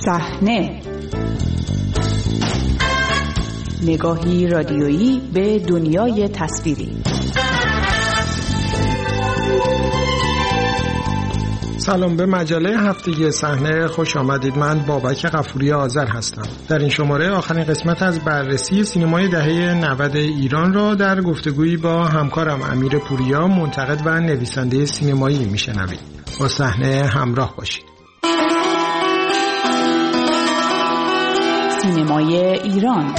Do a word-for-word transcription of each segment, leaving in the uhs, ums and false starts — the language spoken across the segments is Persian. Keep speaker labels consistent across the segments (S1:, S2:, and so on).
S1: صحنه، نگاهی رادیویی به دنیای تصویری.
S2: سلام، به مجله هفتگی صحنه خوش آمدید. من بابک غفوری آذر هستم. در این شماره آخرین قسمت از بررسی سینمای دهه نود ایران را در گفتگویی با همکارم امیر پوریا، منتقد و نویسنده سینمایی میشنوید. با صحنه همراه باشید.
S1: سینمای ایران.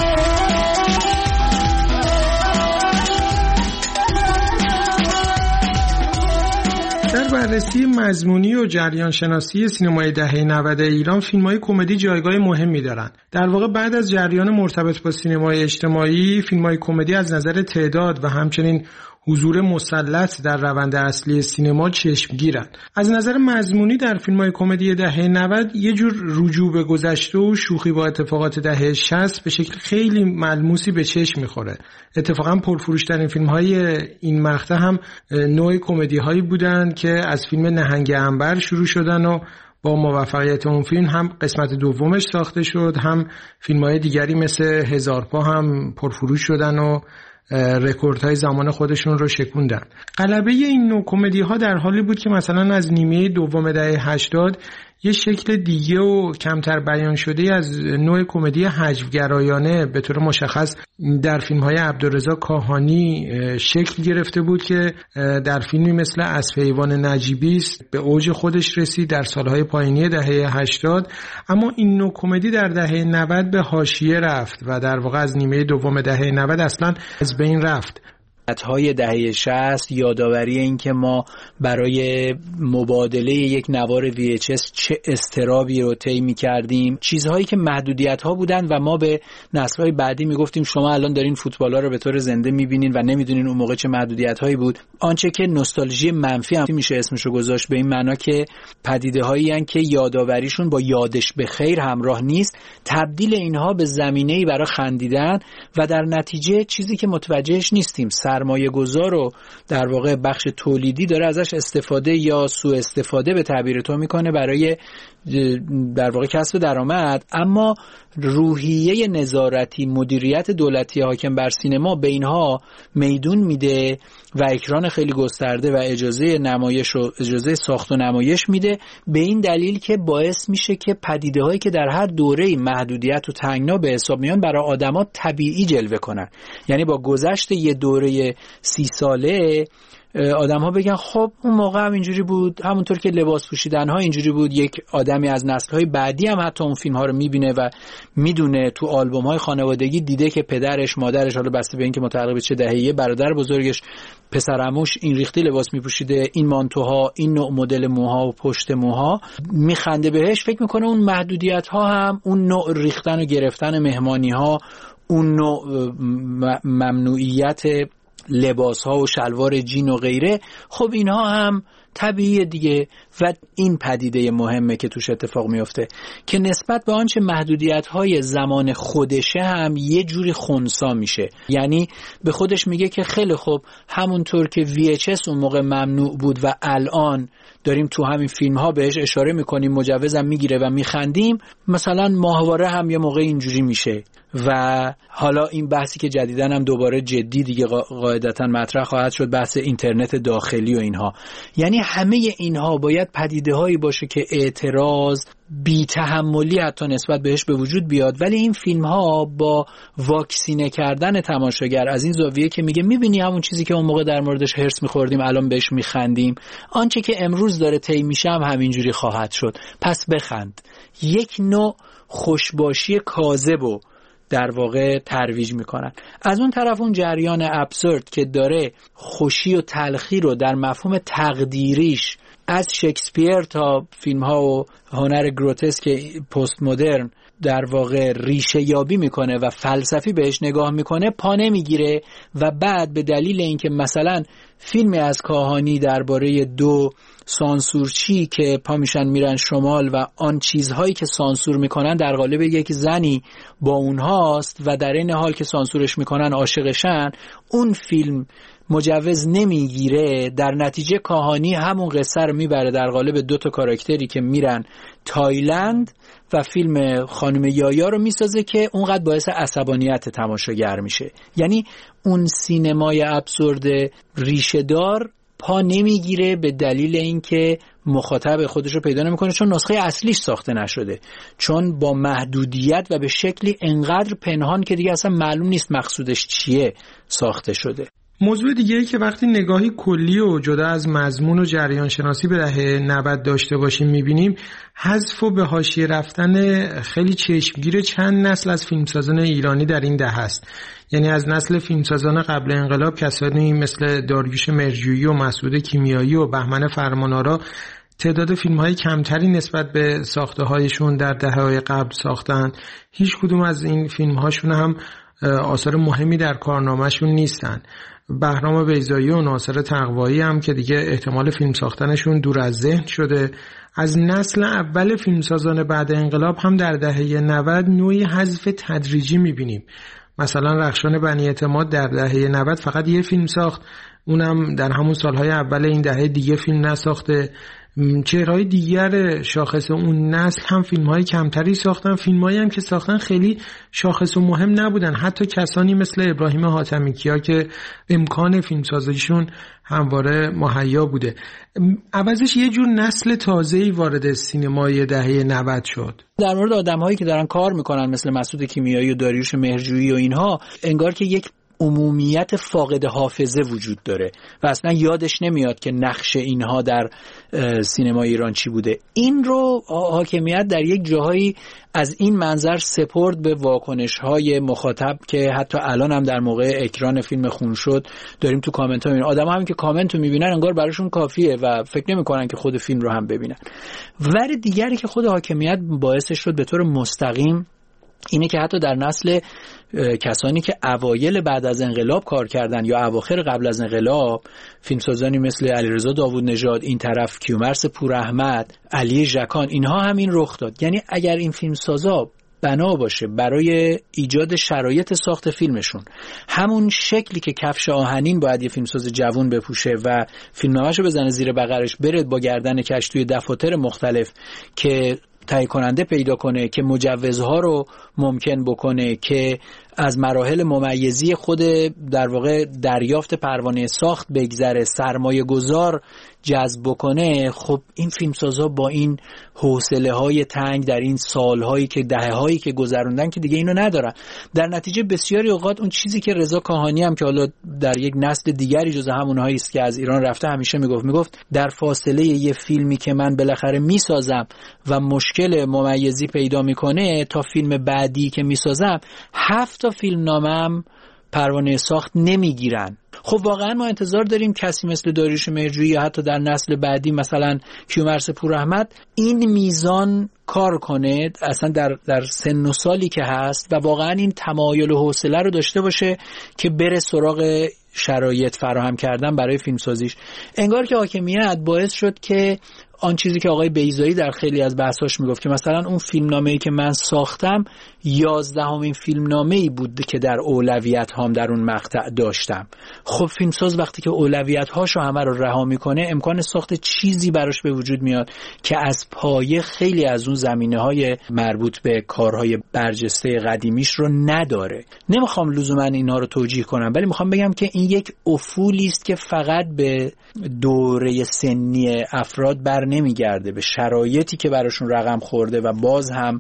S2: در بررسی مضمونی و جریان شناسی سینمای دهه نود ایران، فیلم‌های کمدی جایگاه مهمی دارند. در واقع بعد از جریان مرتبط با سینمای اجتماعی، فیلم‌های کمدی از نظر تعداد و همچنین حضور مسلط در روند اصلی سینما چشمگیرند. از نظر مضمونی در فیلم‌های کمدی دهه نود یه جور رجوع به گذشته و شوخی با اتفاقات دهه شصت به شکل خیلی ملموسی به چشم می‌خوره. اتفاقاً پرفروش‌ترین فیلم‌های این مقطع هم نوع کمدی‌هایی بودند که از فیلم نهنگ عنبر شروع شدن و با موفقیت اون فیلم هم قسمت دومش ساخته شد، هم فیلم‌های دیگری مثل هزار پا هم پرفروش شدن و رکوردهای زمان خودشون رو شکوندن. غلبه این نوع کمدی ها در حالی بود که مثلا از نیمه دوم دهه هشتاد یه شکل دیگه و کمتر بیان شده از نوع کمدی حجوگرایانه به طور مشخص در فیلم‌های عبدالرضا کاهانی شکل گرفته بود که در فیلمی مثل اسب حیوان نجیبی است به اوج خودش رسید در سالهای پایانی دهه هشتاد. اما این نوع کمدی در دهه نود به حاشیه رفت و در واقع از نیمه دوم دهه نود اصلا از بین رفت.
S3: های دهه شصت یادآوری این که ما برای مبادله یک نوار وی اچ اس چه استرابی رو طی می‌کردیم، چیزهایی که محدودیت‌ها بودن و ما به نسل‌های بعدی میگفتیم شما الان دارین فوتبالا رو به طور زنده می‌بینین و نمی‌دونین اون موقع چه محدودیت‌هایی بود. آنچه که نوستالژی منفی هم میشه اسمشو گذاشت، به این معنا که پدیده‌هایی ان که یادآوریشون با یادش به خیر همراه نیست، تبدیل اینها به زمینه‌ای برای خندیدن و در نتیجه چیزی که متوجهش نیستیم، سرمایه گذار و در واقع بخش تولیدی داره ازش استفاده یا سوء استفاده به تعبیر تو میکنه برای در واقع کسب درآمد. اما روحیه نظارتی، مدیریت دولتی حاکم بر سینما به اینها میدون میده و اکران خیلی گسترده و اجازه نمایش و اجازه ساخت و نمایش میده، به این دلیل که باعث میشه که پدیده هایی که در هر دوره محدودیت و تنگنا به حساب میان برای آدما طبیعی جلوه کنن. یعنی با گذشت یه دوره سی ساله آدم ها بگن خب اون موقع هم اینجوری بود، همونطور که لباس پوشیدن ها اینجوری بود. یک آدمی از نسل های بعدی هم حتی اون فیلم ها رو میبینه و میدونه تو آلبوم های خانوادگی دیده که پدرش، مادرش، حالا بسته به این که متعلق به چه دهه‌ایه، برادر بزرگش، پسرعموش این ریختی لباس میپوشیده، این مانتوها، این نوع مدل موها و پشت موها، میخنده بهش، فکر میکنه اون محدودیت ها هم، اون نوع ریختن و گرفتن مهمانی ها، اون نوع ممنوعیت لباس ها و شلوار جین و غیره، خب اینها هم طبیعیه دیگه. و این پدیده مهمه که توش اتفاق میفته که نسبت به آنچه محدودیت های زمان خودشه هم یه جوری خنثی میشه. یعنی به خودش میگه که خیلی خوب، همونطور که وی اچ اس اون موقع ممنوع بود و الان داریم تو همین فیلم ها بهش اشاره میکنیم، مجوزم میگیره و میخندیم، مثلا ماهواره هم یه موقع اینجوری میشه. و حالا این بحثی که جدیدن هم دوباره جدی دیگه قاعدتا مطرح خواهد شد، بحث اینترنت داخلی و اینها. یعنی همه اینها باید پدیده هایی باشه که اعتراض، بی تحملی حتی نسبت بهش به وجود بیاد. ولی این فیلم ها با واکسینه کردن تماشاگر از این زاویه که میگه میبینی همون چیزی که اون موقع در موردش هرس میخوردیم الان بهش میخندیم، آنچه که امروز داره طی میشه هم همینجوری خواهد شد، پس بخند. یک نوع خوشباشی کاذب در واقع ترویج میکنن. از اون طرف اون جریان ابسورد که داره خوشی و تلخی رو در مفهوم تقدیریش از شکسپیر تا فیلم ها و هنر گروتسک پست مدرن در واقع ریشه یابی میکنه و فلسفی بهش نگاه میکنه، پا نمیگیره و بعد به دلیل اینکه مثلا فیلمی از کاهانی درباره دو سانسورچی که پا میشن میرن شمال و آن چیزهایی که سانسور میکنن در قالب یک زنی با اونهاست و در این حال که سانسورش میکنن عاشقشن، اون فیلم مجوز نمیگیره، در نتیجه کاهانی همون قصه رو میبره در قالب دو تا کاراکتری که میرن تایلند و فیلم خانم یایا رو میسازه که اونقدر باعث عصبانیت تماشاگر میشه. یعنی اون سینمای ابسورد ریشه دار پا نمیگیره به دلیل اینکه مخاطب خودش رو پیدا نمیکنه، چون نسخه اصلیش ساخته نشده، چون با محدودیت و به شکلی انقدر پنهان که دیگه اصلا معلوم نیست مقصودش چیه ساخته شده.
S2: موضوع دیگه ای که وقتی نگاهی کلی و جدا از مضمون و جریان شناسی به دهه نود داشته باشیم میبینیم حذف و به حاشیه رفتن خیلی چشمگیر چند نسل از فیلمسازان ایرانی در این دهه است. یعنی از نسل فیلمسازان قبل انقلاب کسانی مثل داریوش مرجویی و مسعود کیمیایی و بهمن فرمانآرا تعداد فیلم‌های کمتری نسبت به ساخته‌هایشون در دهه‌های قبل ساختن. هیچ کدوم از این فیلم‌هاشون هم آثار مهمی در کارنامه‌شون نیستن. بهرام بیضایی و ناصر تقوایی هم که دیگه احتمال فیلم ساختنشون دور از ذهن شده. از نسل اول فیلمسازان بعد انقلاب هم در دهه نود نوعی حذف تدریجی می‌بینیم. مثلا رخشان بنی اعتماد در دهه نود فقط یه فیلم ساخت، اونم در همون سالهای اول این دهه دیگه فیلم نساخته. چهرهای دیگر شاخص اون نسل هم فیلم‌های کمتری ساختن، فیلم‌هایی هم که ساختن خیلی شاخص و مهم نبودن. حتی کسانی مثل ابراهیم حاتمیکیا که امکان فیلمسازیشون همواره مهیا بوده. عوضش یه جور نسل تازه‌ای وارد سینمای دهه نود شد.
S3: در مورد آدم‌هایی که دارن کار میکنن مثل مسعود کیمیایی و داریوش مهرجویی و اینها، انگار که یک عمومیت فاقد حافظه وجود داره و اصلا یادش نمیاد که نقش اینها در سینما ایران چی بوده. این رو حاکمیت در یک جاهایی از این منظر سپرد به واکنش‌های مخاطب که حتی الان هم در موقع اکران فیلم خون شد داریم تو کامنت ها میبینیم. آدم هم که کامنت رو میبینن انگار براشون کافیه و فکر نمی‌کنن که خود فیلم رو هم ببینن. ولی دیگری که خود حاکمیت باعث شد به طور مستقیم اینه که حتی در نسل کسانی که اوایل بعد از انقلاب کار کردن یا اواخر قبل از انقلاب، فیلمسازانی مثل علیرضا داوود نژاد، این طرف کیومرث پوراحمد، علی ژکان، اینها هم این رخ داد. یعنی اگر این فیلمسازا بنا باشه برای ایجاد شرایط ساخت فیلمشون همون شکلی که کفش آهنین باید یه فیلمساز جوان بپوشه و فیلمنامه‌شو بزنه زیر بغلش، بره با گردن کش توی دفاتر مختلف که تهیه کننده پیدا کنه، که مجوزها رو ممکن بکنه، که از مراحل ممیزی خود در واقع دریافت پروانه ساخت بگذره، سرمایه گذار جذب بکنه، خب این فیلمسازها با این حوصله های تنگ در این سالهایی که دهه هایی که گذروندن که دیگه اینو ندارن. در نتیجه بسیاری اوقات اون چیزی که رضا کاهانی هم که حالا در یک نسل دیگری جز همونهایی است که از ایران رفته همیشه میگفت میگفت در فاصله یه فیلمی که من بالاخره میسازم و مشکل ممیزی پیدا میکنه تا فیلم بعدی که میسازم، هفت تا فیلم نامم پروانه ساخت نمیگیرن. خب واقعا ما انتظار داریم کسی مثل داریوش مهرجویی یا حتی در نسل بعدی مثلا کیومرث پوراحمد این میزان کار کنه اصلا در در سن و سالی که هست و واقعا این تمایل و حوصله رو داشته باشه که بره سراغ شرایط فراهم کردن برای فیلمسازیش. انگار که حاکمیت باعث شد که آن چیزی که آقای بیضایی در خیلی از بحثاش میگفت که مثلا اون فیلمنامه‌ای که من ساختم یازدهمین فیلمنامه‌ای بود که در اولویت هام در اون مقطع داشتم. خب فیلمساز وقتی که اولویت هاشو همه رو رها میکنه امکان ساخت چیزی براش به وجود میاد که از پایه خیلی از اون زمینه‌های مربوط به کارهای برجسته قدیمیش رو نداره. نمیخوام لزوما اینا رو توجیه کنم، ولی میخوام بگم که این یک افولی است که فقط به دوره سنی افراد بر نمیگرده، به شرایطی که براشون رقم خورده و باز هم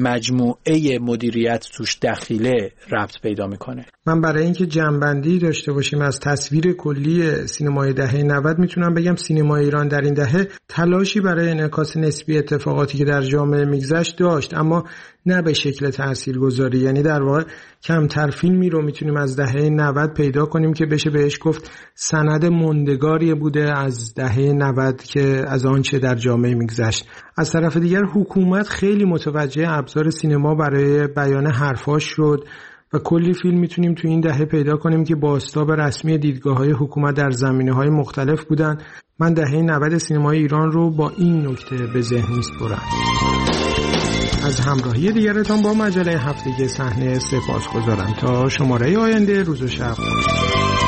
S3: مجموعه مدیریت توش دخیله ربط پیدا میکنه.
S2: من برای اینکه جمع‌بندی داشته باشیم از تصویر کلی سینمای دهه نود میتونم بگم سینمای ایران در این دهه تلاشی برای انعکاس نسبی اتفاقاتی که در جامعه میگذشت داشت، اما نه به شکل تاثیرگذاری. یعنی در واقع کمتر فیلمی رو میتونیم از دهه نود پیدا کنیم که بشه بهش گفت سند موندگاری بوده از دهه نود که از آنچه در جامعه میگذشت. از طرف دیگر حکومت خیلی متوجه ابزار سینما برای بیان حرفاش شد و کلی فیلم میتونیم تو این دهه پیدا کنیم که بازتاب رسمی دیدگاه‌های حکومت در زمینه‌های مختلف بودن. من دهه نود سینمای ایران رو با این نکته به ذهن میسپرم. از همراهی دیگرتان با مجله هفتگی صحنه سپاسگزارم. تا شماره آینده، روز و شب.